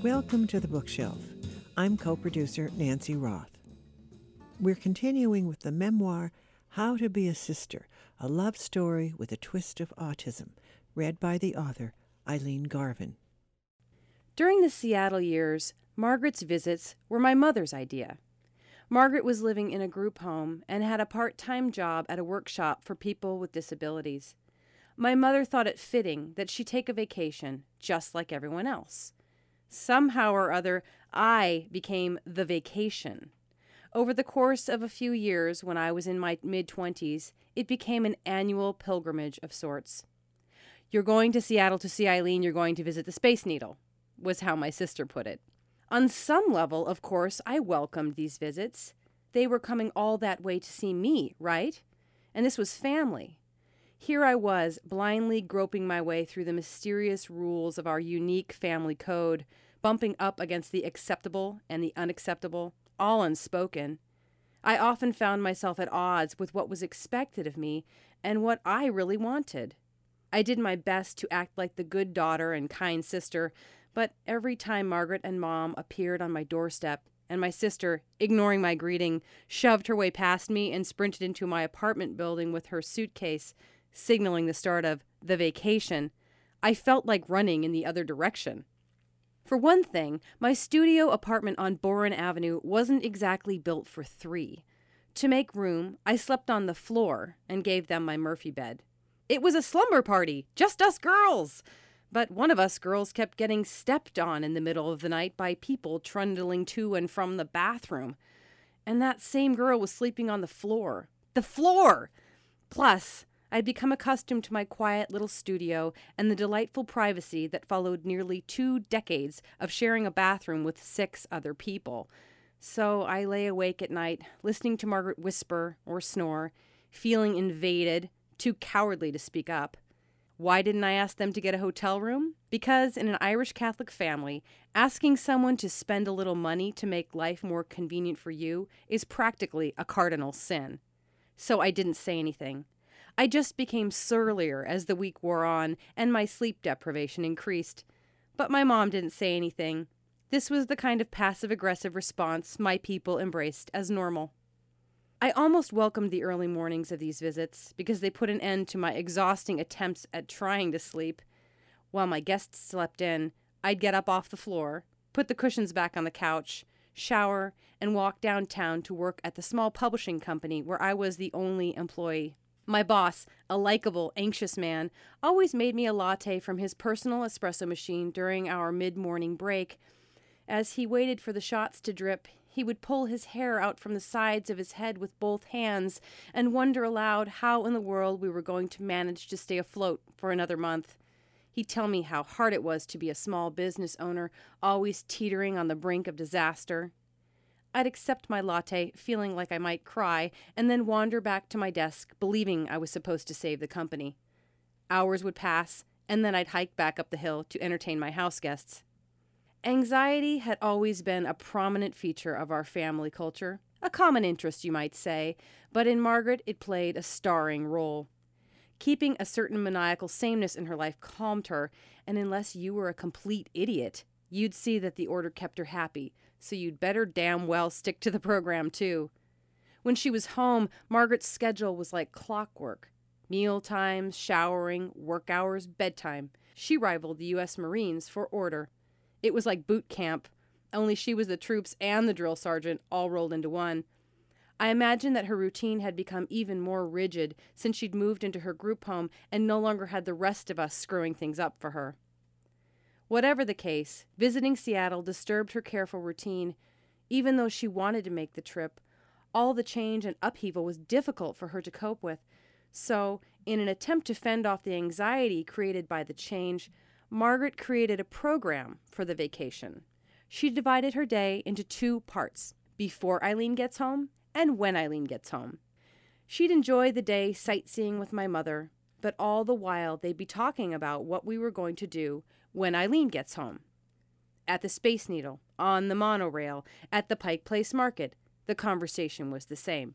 Welcome to The Bookshelf. I'm co-producer Nancy Roth. We're continuing with the memoir How to Be a Sister, a love story with a twist of autism, read by the author Eileen Garvin. During the Seattle years, Margaret's visits were my mother's idea. Margaret was living in a group home and had a part-time job at a workshop for people with disabilities. My mother thought it fitting that she take a vacation, just like everyone else. Somehow or other, I became the vacation. Over the course of a few years, when I was in my mid-20s, it became an annual pilgrimage of sorts. "You're going to Seattle to see Eileen, you're going to visit the Space Needle," was how my sister put it. On some level, of course, I welcomed these visits. They were coming all that way to see me, right? And this was family. Here I was, blindly groping my way through the mysterious rules of our unique family code, bumping up against the acceptable and the unacceptable, all unspoken. I often found myself at odds with what was expected of me and what I really wanted. I did my best to act like the good daughter and kind sister, but every time Margaret and Mom appeared on my doorstep, and my sister, ignoring my greeting, shoved her way past me and sprinted into my apartment building with her suitcase, signaling the start of the vacation, I felt like running in the other direction. For one thing, my studio apartment on Boren Avenue wasn't exactly built for three. To make room, I slept on the floor and gave them my Murphy bed. It was a slumber party, just us girls! But one of us girls kept getting stepped on in the middle of the night by people trundling to and from the bathroom. And that same girl was sleeping on the floor. The floor! Plus, I'd become accustomed to my quiet little studio and the delightful privacy that followed nearly 2 decades of sharing a bathroom with 6 other people. So I lay awake at night, listening to Margaret whisper or snore, feeling invaded, too cowardly to speak up. Why didn't I ask them to get a hotel room? Because in an Irish Catholic family, asking someone to spend a little money to make life more convenient for you is practically a cardinal sin. So I didn't say anything. I just became surlier as the week wore on and my sleep deprivation increased. But my mom didn't say anything. This was the kind of passive-aggressive response my people embraced as normal. I almost welcomed the early mornings of these visits because they put an end to my exhausting attempts at trying to sleep. While my guests slept in, I'd get up off the floor, put the cushions back on the couch, shower, and walk downtown to work at the small publishing company where I was the only employee. My boss, a likable, anxious man, always made me a latte from his personal espresso machine during our mid-morning break. As he waited for the shots to drip, he would pull his hair out from the sides of his head with both hands and wonder aloud how in the world we were going to manage to stay afloat for another month. He'd tell me how hard it was to be a small business owner, always teetering on the brink of disaster. I'd accept my latte, feeling like I might cry, and then wander back to my desk, believing I was supposed to save the company. Hours would pass, and then I'd hike back up the hill to entertain my house guests. Anxiety had always been a prominent feature of our family culture, a common interest, you might say, but in Margaret it played a starring role. Keeping a certain maniacal sameness in her life calmed her, and unless you were a complete idiot, you'd see that the order kept her happy, so you'd better damn well stick to the program, too. When she was home, Margaret's schedule was like clockwork. Meal times, showering, work hours, bedtime. She rivaled the U.S. Marines for order. It was like boot camp, only she was the troops and the drill sergeant all rolled into one. I imagine that her routine had become even more rigid since she'd moved into her group home and no longer had the rest of us screwing things up for her. Whatever the case, visiting Seattle disturbed her careful routine. Even though she wanted to make the trip, all the change and upheaval was difficult for her to cope with. So, in an attempt to fend off the anxiety created by the change, Margaret created a program for the vacation. She divided her day into 2 parts, before Eileen gets home and when Eileen gets home. She'd enjoy the day sightseeing with my mother, but all the while they'd be talking about what we were going to do when Eileen gets home. At the Space Needle, on the monorail, at the Pike Place Market, the conversation was the same.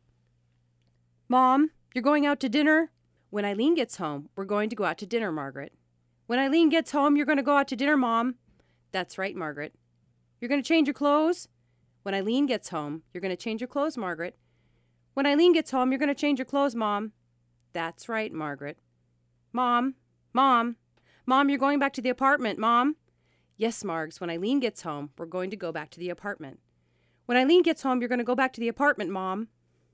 "Mom, you're going out to dinner?" "When Eileen gets home, we're going to go out to dinner, Margaret." "When Eileen gets home, you're going to go out to dinner, Mom." "That's right, Margaret." You're going to change your clothes? When Eileen gets home, you're going to change your clothes, Margaret. When Eileen gets home, you're going to change your clothes, Mom. That's right, Margaret. Mom, Mom, Mom, you're going back to the apartment, Mom. Yes, Margs, when Eileen gets home, we're going to go back to the apartment. When Eileen gets home, you're going to go back to the apartment, Mom.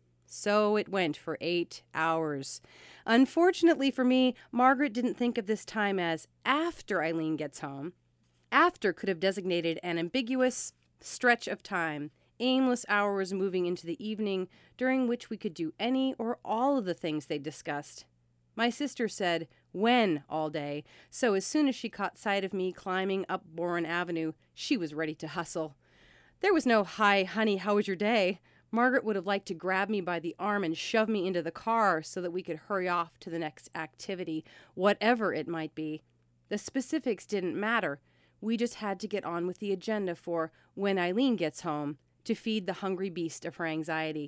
So it went for 8 hours. Unfortunately for me, Margaret didn't think of this time as after Eileen gets home. After could have designated an ambiguous stretch of time, aimless hours moving into the evening, during which we could do any or all of the things they discussed. My sister said, when all day, so as soon as she caught sight of me climbing up Bourne Avenue, she was ready to hustle. There was no, "Hi, honey, how was your day?" Margaret would have liked to grab me by the arm and shove me into the car so that we could hurry off to the next activity, whatever it might be. The specifics didn't matter. We just had to get on with the agenda for when Eileen gets home, to feed the hungry beast of her anxiety.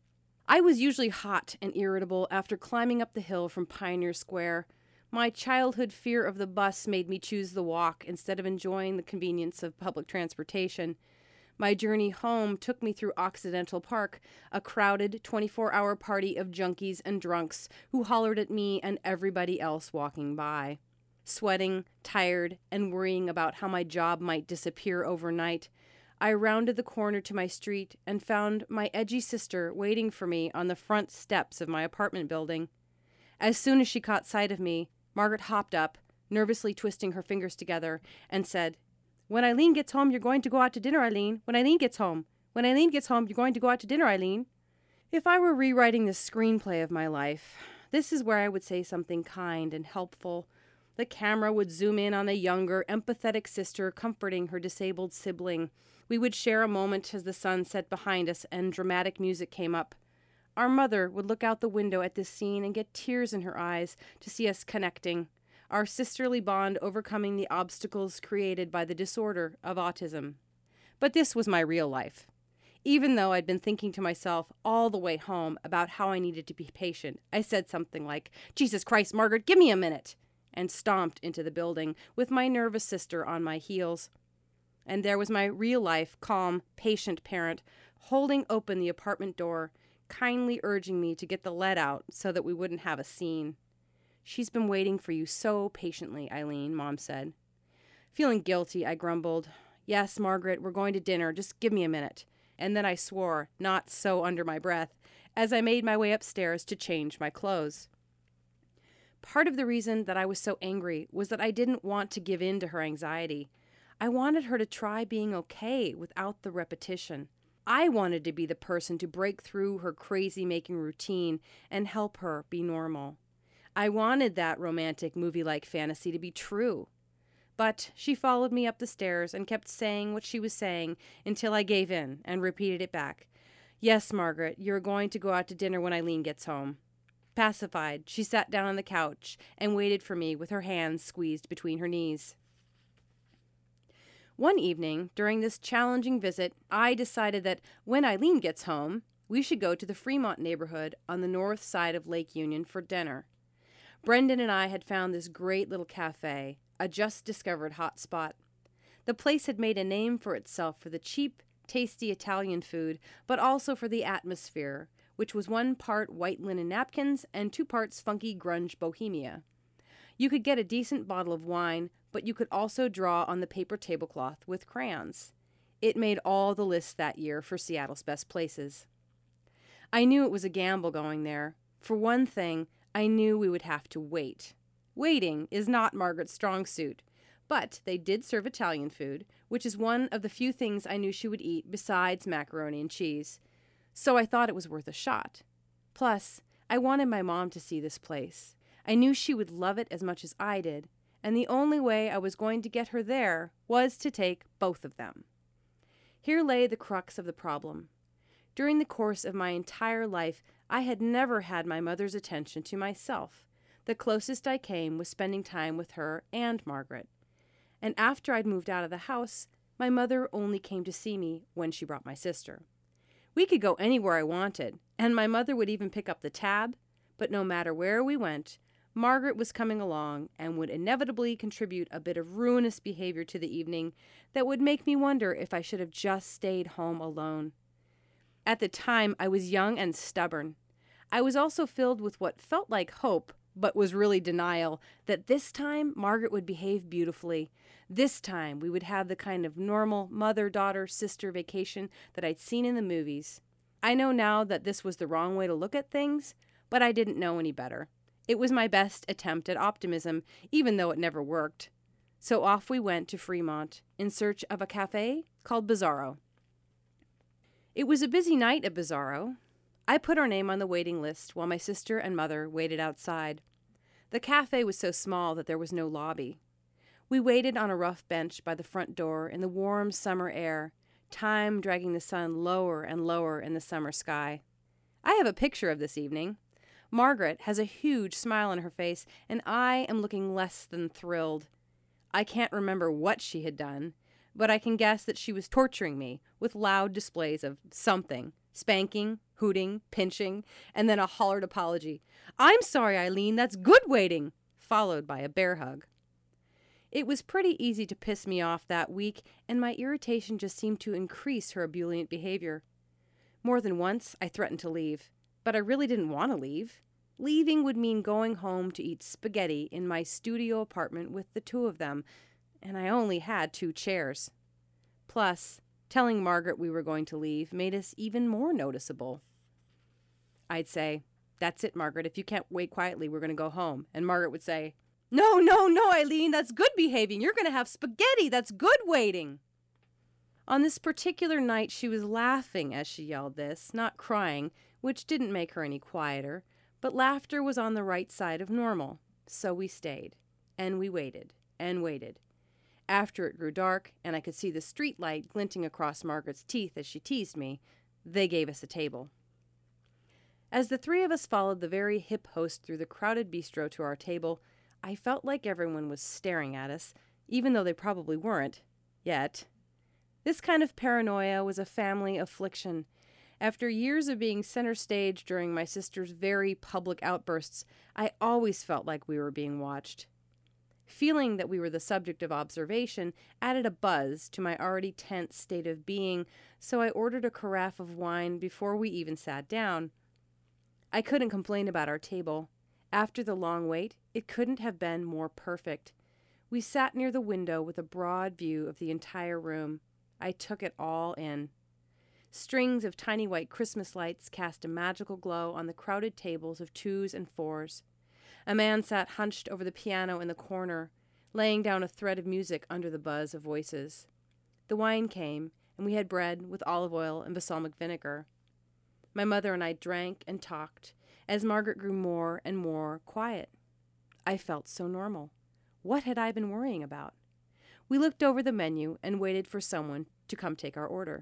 I was usually hot and irritable after climbing up the hill from Pioneer Square. My childhood fear of the bus made me choose the walk instead of enjoying the convenience of public transportation. My journey home took me through Occidental Park, a crowded 24-hour party of junkies and drunks who hollered at me and everybody else walking by. Sweating, tired, and worrying about how my job might disappear overnight, I rounded the corner to my street and found my edgy sister waiting for me on the front steps of my apartment building. As soon as she caught sight of me, Margaret hopped up, nervously twisting her fingers together, and said, "When Eileen gets home, you're going to go out to dinner, Eileen. When Eileen gets home. When Eileen gets home, you're going to go out to dinner, Eileen." If I were rewriting the screenplay of my life, this is where I would say something kind and helpful. The camera would zoom in on a younger, empathetic sister comforting her disabled sibling. We would share a moment as the sun set behind us and dramatic music came up. Our mother would look out the window at this scene and get tears in her eyes to see us connecting, our sisterly bond overcoming the obstacles created by the disorder of autism. But this was my real life. Even though I'd been thinking to myself all the way home about how I needed to be patient, I said something like, "Jesus Christ, Margaret, give me a minute," and stomped into the building with my nervous sister on my heels. And there was my real-life, calm, patient parent holding open the apartment door, kindly urging me to get the lead out so that we wouldn't have a scene. "She's been waiting for you so patiently, Eileen," Mom said. Feeling guilty, I grumbled, "Yes, Margaret, we're going to dinner. Just give me a minute." And then I swore, not so under my breath, as I made my way upstairs to change my clothes. Part of the reason that I was so angry was that I didn't want to give in to her anxiety. I wanted her to try being okay without the repetition. I wanted to be the person to break through her crazy-making routine and help her be normal. I wanted that romantic movie-like fantasy to be true. But she followed me up the stairs and kept saying what she was saying until I gave in and repeated it back. "Yes, Margaret, you're going to go out to dinner when Eileen gets home." Pacified, she sat down on the couch and waited for me with her hands squeezed between her knees. One evening, during this challenging visit, I decided that when Eileen gets home, we should go to the Fremont neighborhood on the north side of Lake Union for dinner. Brendan and I had found this great little cafe, a just-discovered hot spot. The place had made a name for itself for the cheap, tasty Italian food, but also for the atmosphere, which was 1 part white linen napkins and 2 parts funky grunge bohemia. You could get a decent bottle of wine, but you could also draw on the paper tablecloth with crayons. It made all the lists that year for Seattle's best places. I knew it was a gamble going there. For one thing, I knew we would have to wait. Waiting is not Margaret's strong suit, but they did serve Italian food, which is one of the few things I knew she would eat besides macaroni and cheese. So I thought it was worth a shot. Plus, I wanted my mom to see this place. I knew she would love it as much as I did, and the only way I was going to get her there was to take both of them. Here lay the crux of the problem. During the course of my entire life, I had never had my mother's attention to myself. The closest I came was spending time with her and Margaret. And after I'd moved out of the house, my mother only came to see me when she brought my sister. We could go anywhere I wanted, and my mother would even pick up the tab, but no matter where we went, Margaret was coming along and would inevitably contribute a bit of ruinous behavior to the evening that would make me wonder if I should have just stayed home alone. At the time, I was young and stubborn. I was also filled with what felt like hope, but was really denial, that this time Margaret would behave beautifully. This time we would have the kind of normal mother-daughter-sister vacation that I'd seen in the movies. I know now that this was the wrong way to look at things, but I didn't know any better. It was my best attempt at optimism, even though it never worked. So off we went to Fremont in search of a cafe called Bizarro. It was a busy night at Bizarro. I put our name on the waiting list while my sister and mother waited outside. The cafe was so small that there was no lobby. We waited on a rough bench by the front door in the warm summer air, time dragging the sun lower and lower in the summer sky. I have a picture of this evening. Margaret has a huge smile on her face, and I am looking less than thrilled. I can't remember what she had done, but I can guess that she was torturing me with loud displays of something. Spanking, hooting, pinching, and then a hollered apology. "I'm sorry, Eileen, that's good waiting," followed by a bear hug. It was pretty easy to piss me off that week, and my irritation just seemed to increase her ebullient behavior. More than once, I threatened to leave, but I really didn't want to leave. Leaving would mean going home to eat spaghetti in my studio apartment with the two of them, and I only had 2 chairs. Plus, telling Margaret we were going to leave made us even more noticeable. I'd say, "That's it, Margaret. If you can't wait quietly, we're going to go home." And Margaret would say, No, Eileen, that's good behaving. You're going to have spaghetti. That's good waiting." On this particular night, she was laughing as she yelled this, not crying, which didn't make her any quieter, but laughter was on the right side of normal. So we stayed, and we waited, and waited. After it grew dark, and I could see the street light glinting across Margaret's teeth as she teased me, they gave us a table. As the 3 of us followed the very hip host through the crowded bistro to our table, I felt like everyone was staring at us, even though they probably weren't, yet. This kind of paranoia was a family affliction. After years of being center stage during my sister's very public outbursts, I always felt like we were being watched. Feeling that we were the subject of observation added a buzz to my already tense state of being, so I ordered a carafe of wine before we even sat down. I couldn't complain about our table. After the long wait, it couldn't have been more perfect. We sat near the window with a broad view of the entire room. I took it all in. Strings of tiny white Christmas lights cast a magical glow on the crowded tables of 2s and 4s. A man sat hunched over the piano in the corner, laying down a thread of music under the buzz of voices. The wine came, and we had bread with olive oil and balsamic vinegar. My mother and I drank and talked, as Margaret grew more and more quiet. I felt so normal. What had I been worrying about? We looked over the menu and waited for someone to come take our order.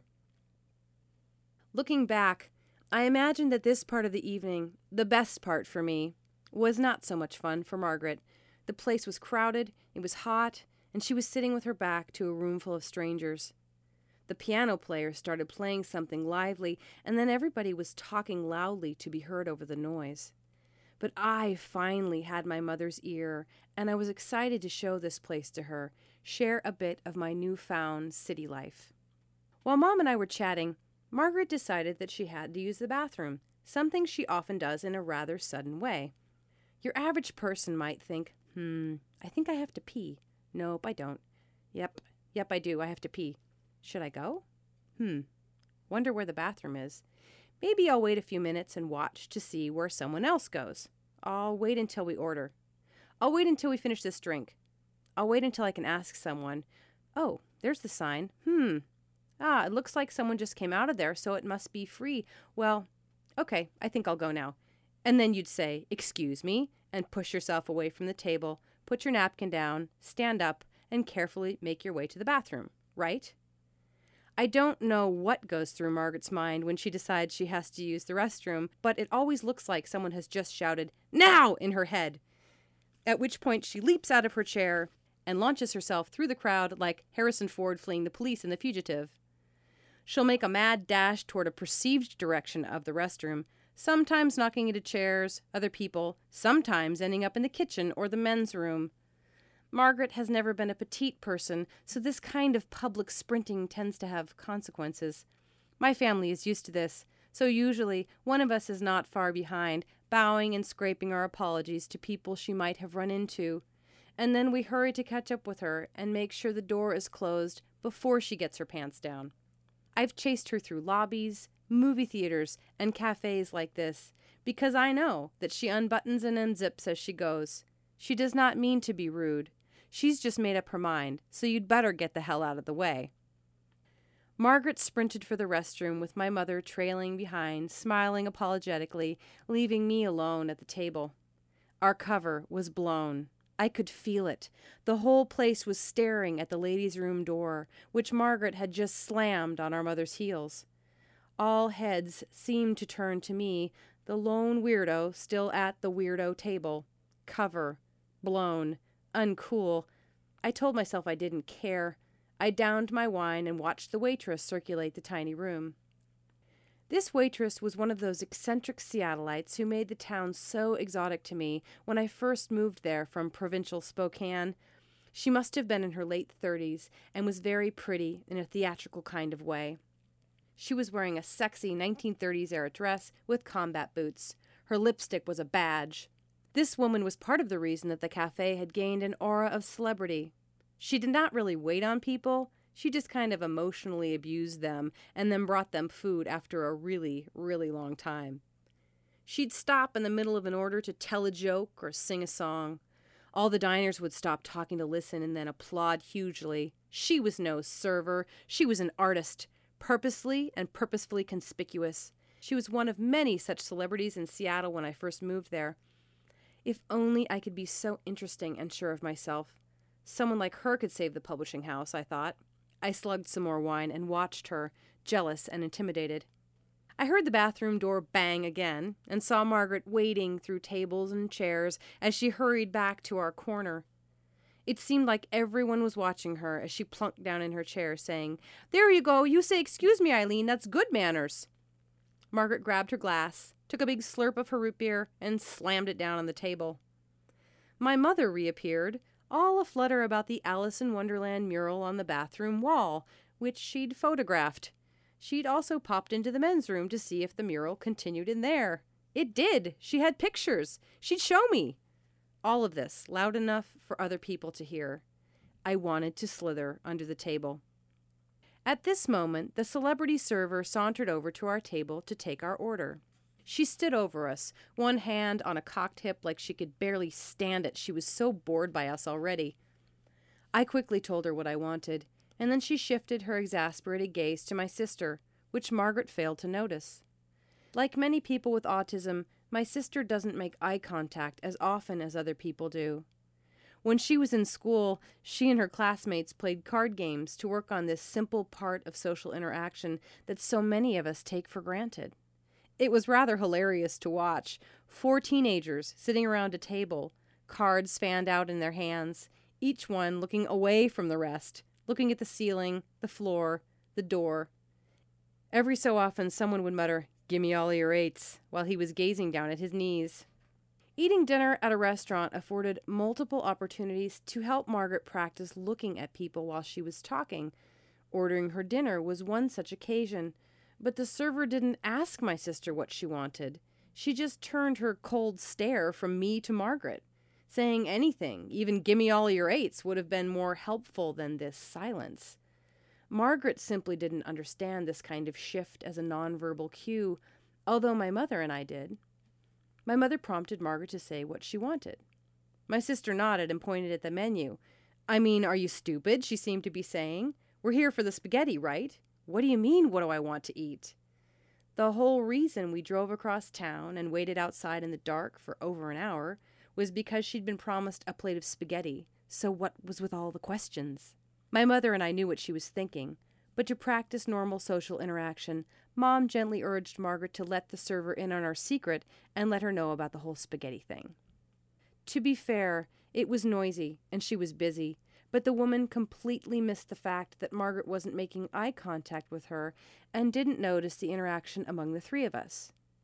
Looking back, I imagine that this part of the evening, the best part for me, was not so much fun for Margaret. The place was crowded, it was hot, and she was sitting with her back to a room full of strangers. The piano player started playing something lively, and then everybody was talking loudly to be heard over the noise. But I finally had my mother's ear, and I was excited to show this place to her, share a bit of my newfound city life. While Mom and I were chatting, Margaret decided that she had to use the bathroom, something she often does in a rather sudden way. Your average person might think, I think I have to pee. Nope, I don't. Yep, I do. I have to pee. Should I go? Wonder where the bathroom is. Maybe I'll wait a few minutes and watch to see where someone else goes. I'll wait until we order. I'll wait until we finish this drink. I'll wait until I can ask someone. Oh, there's the sign. It looks like someone just came out of there, so it must be free. Well, okay, I think I'll go now. And then you'd say, "Excuse me," and push yourself away from the table, put your napkin down, stand up, and carefully make your way to the bathroom, right? I don't know what goes through Margaret's mind when she decides she has to use the restroom, but it always looks like someone has just shouted, "Now!" in her head, at which point she leaps out of her chair and launches herself through the crowd like Harrison Ford fleeing the police in The Fugitive. She'll make a mad dash toward a perceived direction of the restroom, sometimes knocking into chairs, other people, sometimes ending up in the kitchen or the men's room. Margaret has never been a petite person, so this kind of public sprinting tends to have consequences. My family is used to this, so usually one of us is not far behind, bowing and scraping our apologies to people she might have run into. And then we hurry to catch up with her and make sure the door is closed before she gets her pants down. I've chased her through lobbies, movie theaters, and cafes like this because I know that she unbuttons and unzips as she goes. She does not mean to be rude. She's just made up her mind, so you'd better get the hell out of the way. Margaret sprinted for the restroom with my mother trailing behind, smiling apologetically, leaving me alone at the table. Our cover was blown. I could feel it. The whole place was staring at the ladies' room door, which Margaret had just slammed on our mother's heels. All heads seemed to turn to me, the lone weirdo still at the weirdo table. Cover. Blown. Uncool. I told myself I didn't care. I downed my wine and watched the waitress circulate the tiny room. This waitress was one of those eccentric Seattleites who made the town so exotic to me when I first moved there from provincial Spokane. She must have been in her late 30s and was very pretty in a theatrical kind of way. She was wearing a sexy 1930s-era dress with combat boots. Her lipstick was a badge. This woman was part of the reason that the cafe had gained an aura of celebrity. She did not really wait on people. She just kind of emotionally abused them and then brought them food after a really, really long time. She'd stop in the middle of an order to tell a joke or sing a song. All the diners would stop talking to listen and then applaud hugely. She was no server. She was an artist, purposely and purposefully conspicuous. She was one of many such celebrities in Seattle when I first moved there. If only I could be so interesting and sure of myself. Someone like her could save the publishing house, I thought. I slugged some more wine and watched her, jealous and intimidated. I heard the bathroom door bang again and saw Margaret wading through tables and chairs as she hurried back to our corner. It seemed like everyone was watching her as she plunked down in her chair, saying, "There you go. You say, 'Excuse me, Eileen. That's good manners.'" Margaret grabbed her glass, took a big slurp of her root beer, and slammed it down on the table. My mother reappeared, all aflutter about the Alice in Wonderland mural on the bathroom wall, which she'd photographed. She'd also popped into the men's room to see if the mural continued in there. It did. She had pictures. She'd show me. All of this loud enough for other people to hear. I wanted to slither under the table. At this moment, the celebrity server sauntered over to our table to take our order. She stood over us, one hand on a cocked hip like she could barely stand it. She was so bored by us already. I quickly told her what I wanted, and then she shifted her exasperated gaze to my sister, which Margaret failed to notice. Like many people with autism, my sister doesn't make eye contact as often as other people do. When she was in school, she and her classmates played card games to work on this simple part of social interaction that so many of us take for granted. It was rather hilarious to watch. 4 teenagers sitting around a table, cards fanned out in their hands, each one looking away from the rest, looking at the ceiling, the floor, the door. Every so often someone would mutter, "Gimme all of your 8s," while he was gazing down at his knees. Eating dinner at a restaurant afforded multiple opportunities to help Margaret practice looking at people while she was talking. Ordering her dinner was one such occasion, but the server didn't ask my sister what she wanted. She just turned her cold stare from me to Margaret. Saying anything, even "gimme all of your 8s," would have been more helpful than this silence. Margaret simply didn't understand this kind of shift as a nonverbal cue, although my mother and I did. My mother prompted Margaret to say what she wanted. My sister nodded and pointed at the menu. "I mean, are you stupid?" she seemed to be saying. "We're here for the spaghetti, right? What do you mean, what do I want to eat?" The whole reason we drove across town and waited outside in the dark for over an hour was because she'd been promised a plate of spaghetti, so what was with all the questions? My mother and I knew what she was thinking, but to practice normal social interaction, Mom gently urged Margaret to let the server in on our secret and let her know about the whole spaghetti thing. To be fair, it was noisy and she was busy, but the woman completely missed the fact that Margaret wasn't making eye contact with her and didn't notice the interaction among the 3 of us.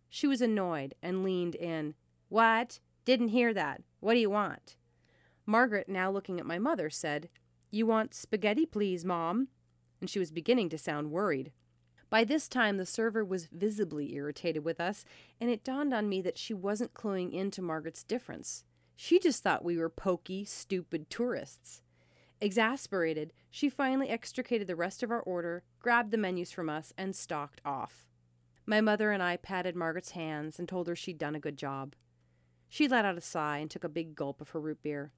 She was annoyed and leaned in. "What? Didn't hear that. What do you want?" Margaret, now looking at my mother, said, "You want spaghetti, please, Mom?" And she was beginning to sound worried. By this time, the server was visibly irritated with us, and it dawned on me that she wasn't cluing into Margaret's difference. She just thought we were pokey, stupid tourists. Exasperated, she finally extricated the rest of our order, grabbed the menus from us, and stalked off. My mother and I patted Margaret's hands and told her she'd done a good job. She let out a sigh and took a big gulp of her root beer.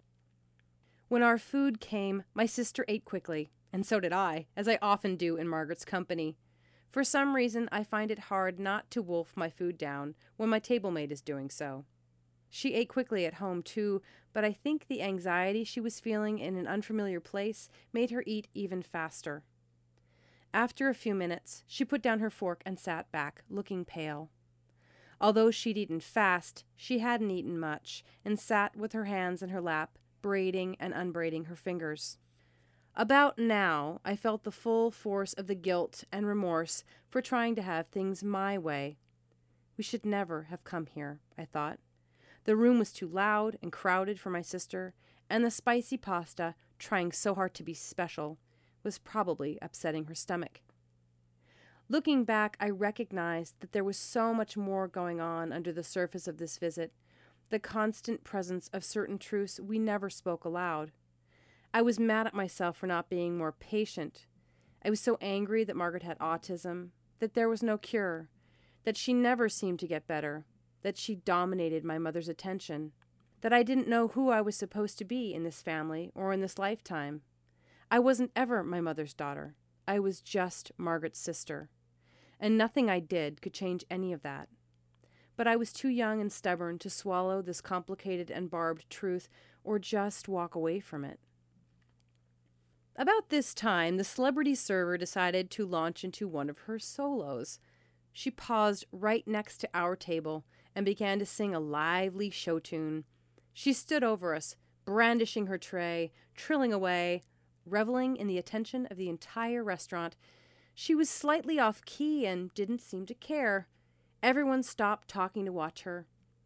When our food came, my sister ate quickly, and so did I, as I often do in Margaret's company. For some reason, I find it hard not to wolf my food down when my table-mate is doing so. She ate quickly at home, too, but I think the anxiety she was feeling in an unfamiliar place made her eat even faster. After a few minutes, she put down her fork and sat back, looking pale. Although she'd eaten fast, she hadn't eaten much, and sat with her hands in her lap, braiding and unbraiding her fingers. About now, I felt the full force of the guilt and remorse for trying to have things my way. We should never have come here, I thought. The room was too loud and crowded for my sister, and the spicy pasta, trying so hard to be special, was probably upsetting her stomach. Looking back, I recognized that there was so much more going on under the surface of this visit, the constant presence of certain truths we never spoke aloud. I was mad at myself for not being more patient. I was so angry that Margaret had autism, that there was no cure, that she never seemed to get better, that she dominated my mother's attention, that I didn't know who I was supposed to be in this family or in this lifetime. I wasn't ever my mother's daughter. I was just Margaret's sister, and nothing I did could change any of that. But I was too young and stubborn to swallow this complicated and barbed truth or just walk away from it. About this time, the celebrity server decided to launch into one of her solos. She paused right next to our table and began to sing a lively show tune. She stood over us, brandishing her tray, trilling away, reveling in the attention of the entire restaurant. She was slightly off key and didn't seem to care. Everyone stopped talking to watch her.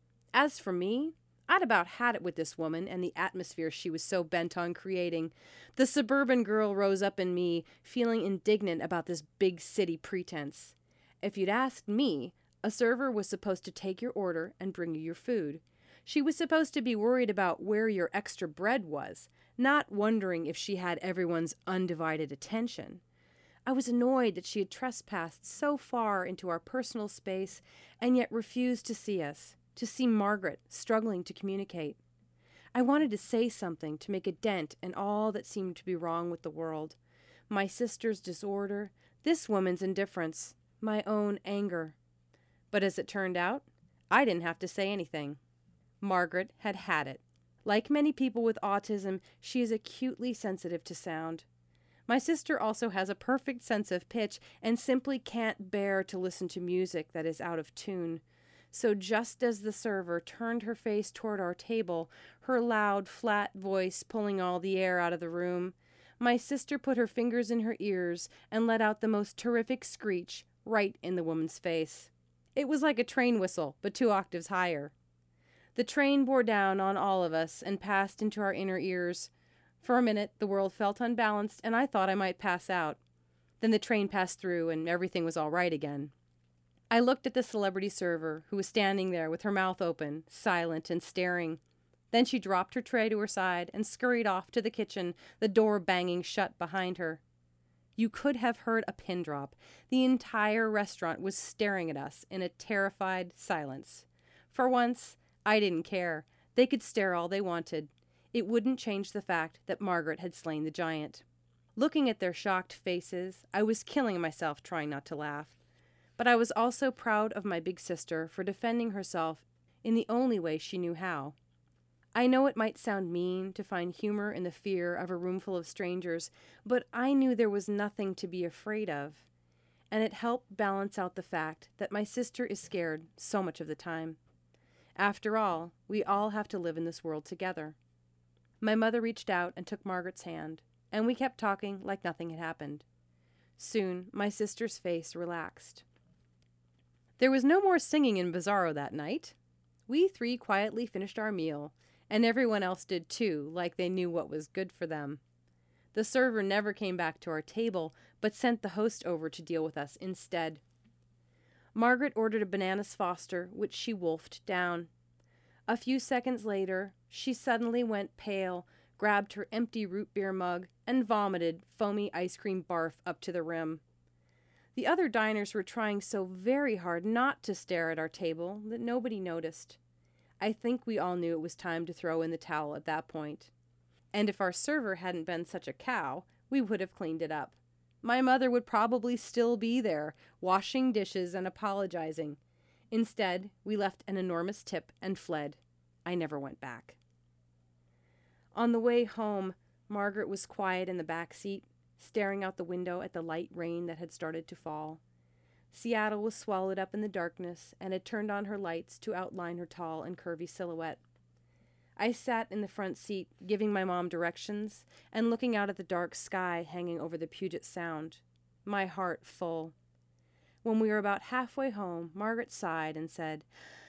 As for me, I'd about had it with this woman and the atmosphere she was so bent on creating. The suburban girl rose up in me, feeling indignant about this big city pretense. If you'd asked me, a server was supposed to take your order and bring you your food. She was supposed to be worried about where your extra bread was, not wondering if she had everyone's undivided attention. I was annoyed that she had trespassed so far into our personal space and yet refused to see us, to see Margaret struggling to communicate. I wanted to say something to make a dent in all that seemed to be wrong with the world. My sister's disorder, this woman's indifference, my own anger. But as it turned out, I didn't have to say anything. Margaret had had it. Like many people with autism, she is acutely sensitive to sound. My sister also has a perfect sense of pitch and simply can't bear to listen to music that is out of tune. So just as the server turned her face toward our table, her loud, flat voice pulling all the air out of the room, my sister put her fingers in her ears and let out the most terrific screech right in the woman's face. It was like a train whistle, but 2 octaves higher. The train bore down on all of us and passed into our inner ears. For a minute, the world felt unbalanced, and I thought I might pass out. Then the train passed through, and everything was all right again. I looked at the celebrity server, who was standing there with her mouth open, silent and staring. Then she dropped her tray to her side and scurried off to the kitchen, the door banging shut behind her. You could have heard a pin drop. The entire restaurant was staring at us in a terrified silence. For once, I didn't care. They could stare all they wanted. It wouldn't change the fact that Margaret had slain the giant. Looking at their shocked faces, I was killing myself trying not to laugh. But I was also proud of my big sister for defending herself in the only way she knew how. I know it might sound mean to find humor in the fear of a room full of strangers, but I knew there was nothing to be afraid of. And it helped balance out the fact that my sister is scared so much of the time. After all, we all have to live in this world together. My mother reached out and took Margaret's hand, and we kept talking like nothing had happened. Soon, my sister's face relaxed. There was no more singing in Bizarro that night. We three quietly finished our meal, and everyone else did too, like they knew what was good for them. The server never came back to our table, but sent the host over to deal with us instead. Margaret ordered a bananas Foster, which she wolfed down. A few seconds later, she suddenly went pale, grabbed her empty root beer mug, and vomited foamy ice cream barf up to the rim. The other diners were trying so very hard not to stare at our table that nobody noticed. I think we all knew it was time to throw in the towel at that point. And if our server hadn't been such a cow, we would have cleaned it up. My mother would probably still be there, washing dishes and apologizing. Instead, we left an enormous tip and fled. I never went back. On the way home, Margaret was quiet in the back seat, staring out the window at the light rain that had started to fall. Seattle was swallowed up in the darkness and had turned on her lights to outline her tall and curvy silhouette. I sat in the front seat, giving my mom directions and looking out at the dark sky hanging over the Puget Sound, my heart full. When we were about halfway home, Margaret sighed and said,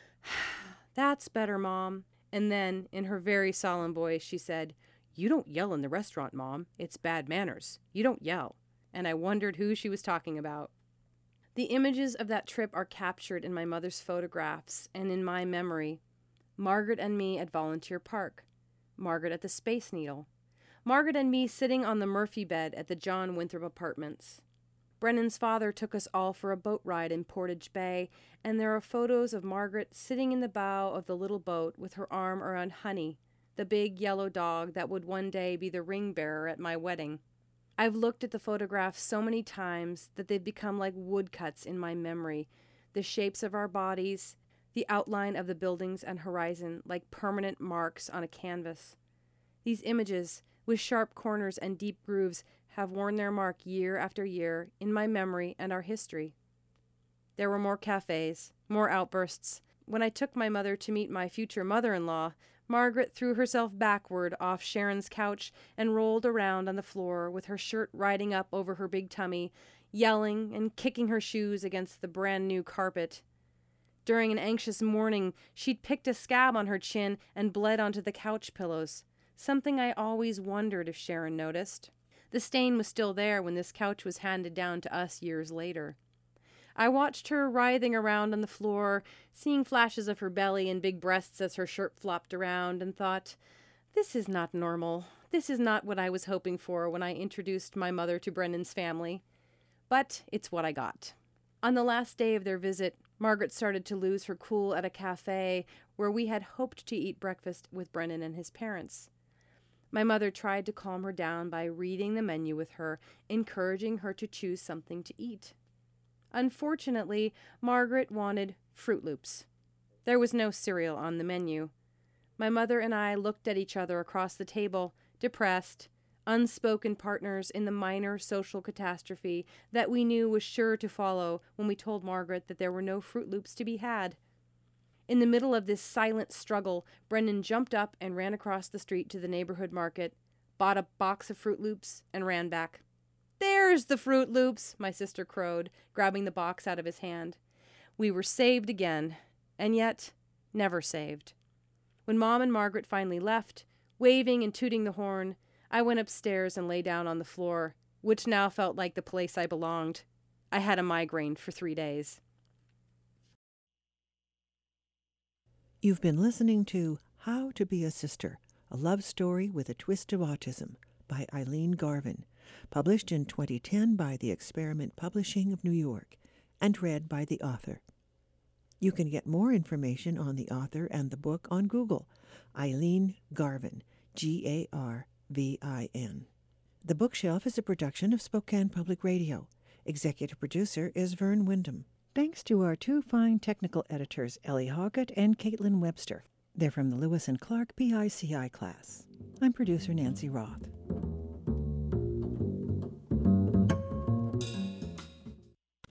"That's better, Mom." And then, in her very solemn voice, she said, "You don't yell in the restaurant, Mom. It's bad manners. You don't yell." And I wondered who she was talking about. The images of that trip are captured in my mother's photographs and in my memory. Margaret and me at Volunteer Park. Margaret at the Space Needle. Margaret and me sitting on the Murphy bed at the John Winthrop Apartments. Brennan's father took us all for a boat ride in Portage Bay, and there are photos of Margaret sitting in the bow of the little boat with her arm around Honey, the big yellow dog that would one day be the ring bearer at my wedding. I've looked at the photographs so many times that they've become like woodcuts in my memory, the shapes of our bodies, the outline of the buildings and horizon like permanent marks on a canvas. These images, with sharp corners and deep grooves, have worn their mark year after year in my memory and our history. There were more cafes, more outbursts. When I took my mother to meet my future mother-in-law, Margaret threw herself backward off Sharon's couch and rolled around on the floor with her shirt riding up over her big tummy, yelling and kicking her shoes against the brand-new carpet. During an anxious morning, she'd picked a scab on her chin and bled onto the couch pillows, something I always wondered if Sharon noticed. The stain was still there when this couch was handed down to us years later. I watched her writhing around on the floor, seeing flashes of her belly and big breasts as her shirt flopped around, and thought, this is not normal. This is not what I was hoping for when I introduced my mother to Brendan's family. But it's what I got. On the last day of their visit, Margaret started to lose her cool at a cafe where we had hoped to eat breakfast with Brendan and his parents. My mother tried to calm her down by reading the menu with her, encouraging her to choose something to eat. Unfortunately, Margaret wanted Fruit Loops. There was no cereal on the menu. My mother and I looked at each other across the table, depressed, unspoken partners in the minor social catastrophe that we knew was sure to follow when we told Margaret that there were no Fruit Loops to be had. In the middle of this silent struggle, Brendan jumped up and ran across the street to the neighborhood market, bought a box of Fruit Loops, and ran back. "There's the Fruit Loops," my sister crowed, grabbing the box out of his hand. We were saved again, and yet never saved. When Mom and Margaret finally left, waving and tooting the horn, I went upstairs and lay down on the floor, which now felt like the place I belonged. I had a migraine for 3 days. You've been listening to How to Be a Sister, a love story with a twist of autism by Eileen Garvin, published in 2010 by the Experiment Publishing of New York, and read by the author. You can get more information on the author and the book on Google, Eileen Garvin, Garvin. The Bookshelf is a production of Spokane Public Radio. Executive producer is Vern Wyndham. Thanks to our two fine technical editors, Ellie Hoggett and Caitlin Webster. They're from the Lewis and Clark PICI class. I'm producer Nancy Roth.